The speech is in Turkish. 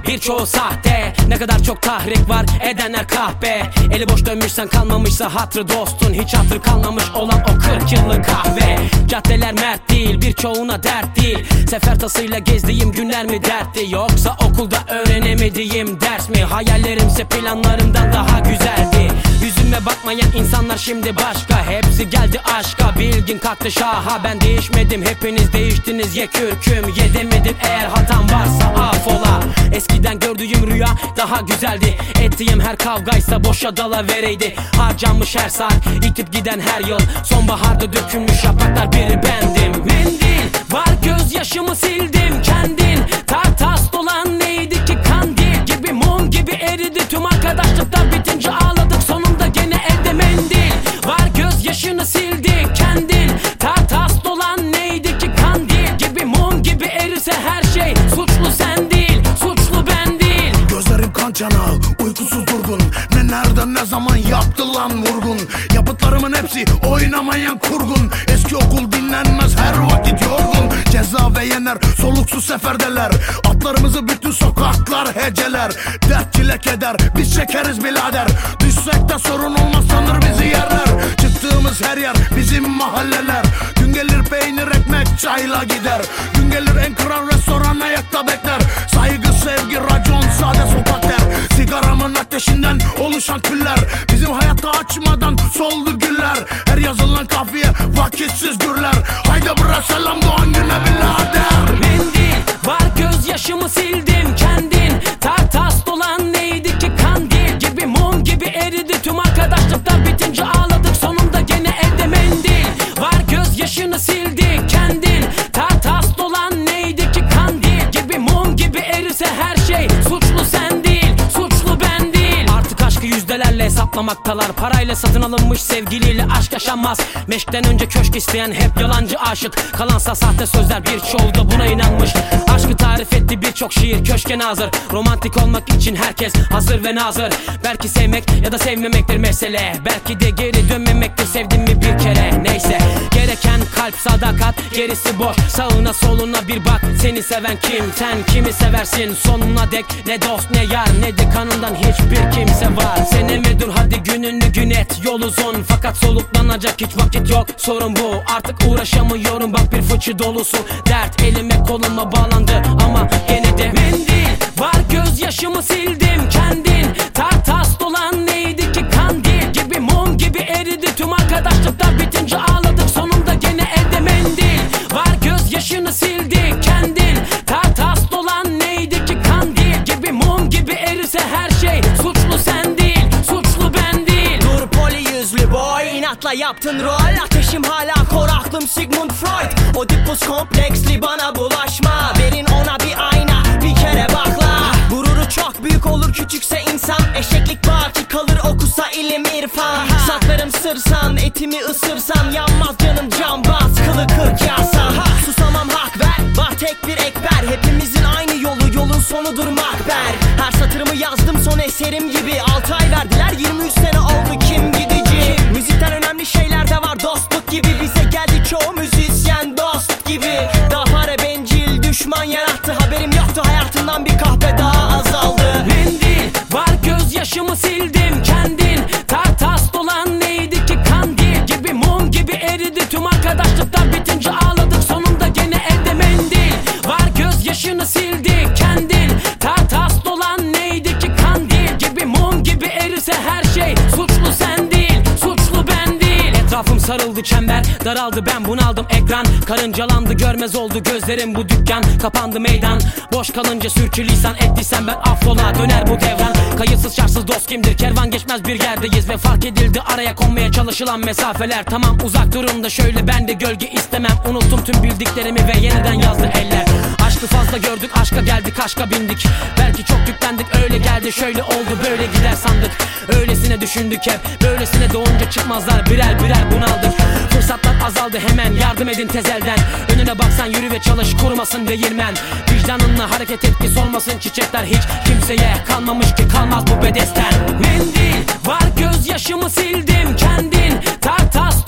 birçoğu sahte. Ne kadar çok tahrik var edenler kahpe. Eli boş dönmüşsen kalmamışsa hatrı dostun. Hiç hatırı kalmamış olan o 40 yıllık kahve. Caddeler mert değil, birçoğuna dert değil. Sefer tasıyla gezdiğim günler mi dertti, yoksa okulda öğrenemediğim ders mi? Hayallerimse planlarımdan daha güzeldi. Yüzüme bakmayan insanlar şimdi başka. Hepsi geldi aşka, bilgin kalktı şaha. Ben değişmedim, hepiniz değiştiniz ye kürküm. Yedemedim, eğer hatam varsa affola. Eskiden gördüğüm rüya daha güzeldi. Ettiğim her kavgaysa boşa dalavereydi. Harcanmış her saat, itip giden her yıl. Sonbaharda dökülmüş yapraklar biri bendim. Mendil var, gözyaşımı sildim. Kendin tartas dolan neydi ki, kandil gibi mum gibi eridi. Tüm arkadaşlıklar bitince ağladık, sonunda gene evde mendil var, gözyaşını sildik. Kendin tartas dolan neydi ki, kandil gibi mum gibi erirse her şey. Suçlu sen değil, suçlu ben değil. Gözlerim kan çanağı, uykusuz durgun. Ne nereden ne zaman yaptı lan vurgun. Yapıtlarımın hepsi oynamayan kurgun. Eski okul dinlenmez, her vakit yorgun. Ceza ve yener, soluksuz seferdeler. Atlarımızı bütün sokaklar heceler. Dert çile keder, biz çekeriz birader. Düşsek de sorun olmaz, sanır bizi yerler. Çıktığımız her yer bizim mahalleler. Gün gelir peynir ekmek çayla gider. Gün gelir en kral restoran ayakta bekler. Saygı sevgi racon sade sokak der. Sigaramın ateşinden oluşan küller. Bizim hayatta açmadan soldu güller. Her yazılan kafiye vakitsiz gürler. Haydi bre selam doğan güne birader. Mendil var, gözyaşımı sildim. Kendin tartas dolan neydi ki, kandil gibi mum gibi eridi. Tüm arkadaşlıklar bitince ağladık, sonunda gene evde mendil var, gözyaşını sildik. Kendin tartas dolan neydi ki, kandil gibi mum gibi erirse her şey. Suçlu sen değil, suçlu ben değil. Artık aşkı yüzdelerle hesaplamaktalar. Parayla satın alınmış sevgiliyle aşk yaşanmaz. Meşkten önce köşk isteyen hep yalancı aşık. Kalansa sahte sözler, birçoğu da buna inanmış. Aşkı tarif etti birçok şiir köşke nazır. Romantik olmak için herkes hazır ve nazır. Belki sevmek ya da sevmemektir mesele. Belki de geri dönmemektir, sevdim mi bir kere. Neyse, gereken kalp sadakat, gerisi boş. Sağına soluna bir bak, seni seven kim? Sen kimi seversin sonuna dek? Ne dost ne yar, ne de kanından hiçbir kimse var. Seneme dur hadi, gününü gün et, yol uzun. Fakat soluklanacak hiç vakit yok, sorun bu. Artık uğraşamıyorum, bak bir fıçı dolusu dert. Elime koluma bağlandı ama gene de mendil var, gözyaşımı sildim. Kendin tartas dolan neydi ki, kandil gibi mum gibi eridi. Tüm arkadaşlıklar bitince ağladık, sonunda gene evde mendil var, gözyaşını sildik. Kendin tartas dolan neydi ki, kandil gibi mum gibi erirse her şey. Suçlu sen değil, suçlu ben değil. Dur poli yüzlü boy, inatla yaptın rol. Ateşim hala kor, aklım Sigmund Freud. Oedipus kompleksli bana bulaşma. Verin ona bir ayna, bir kere bakla. Gururu çok büyük olur, küçükse insan. Eşeklik baki kalır, okusa ilim irfan. Saklarım sırsan, etimi ısırsan. Yanmaz canım cambaz, kılı kırk yasa. Susamam hak ver, var tek bir ekber. Hepimizin aynı yolu, yolun sonudur makber. Her satırımı yazdım son eserim gibi. 6 ay verdiler, 23 sene oldu, kim gidici? Müzikten önemli şeyler de var, dostluk gibi. Bize geldi çoğu müzisyen dost gibi. Daha para bencil düşman yarattı. Haberim yoktu, hayatımdan bir kahve daha azaldı. Mendil var, gözyaşımı sildim. Kendin tartas dolan neydi ki, kandil gibi mum gibi eridi. Tüm arkadaşlıklar bitince ağladık, sonunda gene evde mendil var, gözyaşını sildik. Kendin tartas dolan neydi ki, kandil gibi mum gibi erirse her şey. Suçlu sen değil, suçlu ben değil. Etrafım sarıldı çember, daraldı ben bunaldım ekran. Karıncalandı görmez oldu gözlerim, bu dükkan kapandı meydan. Boş kalınca sürçülisan ettiysem ben affola, döner bu devran. Kayıtsız şartsız dost kimdir, kervan geçmez bir yerdeyiz. Ve fark edildi araya konmaya çalışılan mesafeler. Tamam uzak durun da şöyle, ben de gölge istemem. Unuttum tüm bildiklerimi ve yeniden yazdı eller. Aşkı fazla gördük, aşka geldik, aşka bindik. Belki çok yüklendik, öyle geldi şöyle oldu, böyle gider sandık. Öylesine düşündük hep, böylesine doğunca çıkmazlar, birer birer bunaldık. Fırsatlar azaldı, hemen yardım edin tezelden. Önüne baksan yürü ve çalış, kurumasın değirmen. Vicdanınla hareket et ki solmasın çiçekler. Hiç kimseye kalmamış ki, kalmaz bu bedesten. Mendil var, gözyaşımı sildim. Kendin tartas